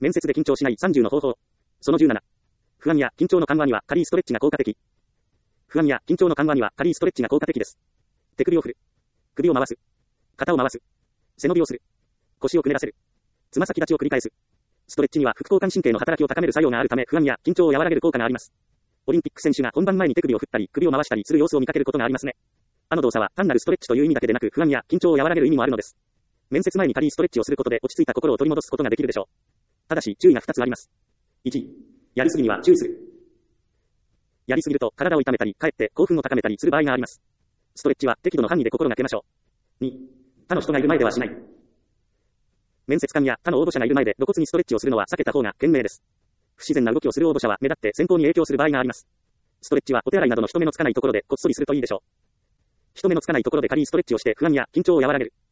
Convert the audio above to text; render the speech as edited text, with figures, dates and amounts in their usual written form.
面接で緊張しない30の方法。その17。不安や緊張の緩和には軽いストレッチが効果的。不安や緊張の緩和には軽いストレッチが効果的です。手首を振る。首を回す。肩を回す。背伸びをする。腰をくねらせる。つま先立ちを繰り返す。ストレッチには副交感神経の働きを高める作用があるため不安や緊張を和らげる効果があります。オリンピック選手が本番前に手首を振ったり首を回したりする様子を見かけることがありますね。動作は単なるストレッチという意味だけでなく不安や緊張を和らげる意味もあるのです。面接前に軽いストレッチをすることで落ち着いた心を取り戻すことができるでしょう。ただし注意が2つあります。1、やりすぎには注意する。やりすぎると体を痛めたりかえって興奮を高めたりする場合があります。ストレッチは適度の範囲で心がけましょう。2、他の人がいる前ではしない。面接官や他の応募者がいる前で露骨にストレッチをするのは避けた方が賢明です。不自然な動きをする応募者は目立って選考に影響する場合があります。ストレッチはお手洗いなどの人目のつかないところでこっそりするといいでしょう。人目のつかないところで軽いストレッチをして不安や緊張を和らげる。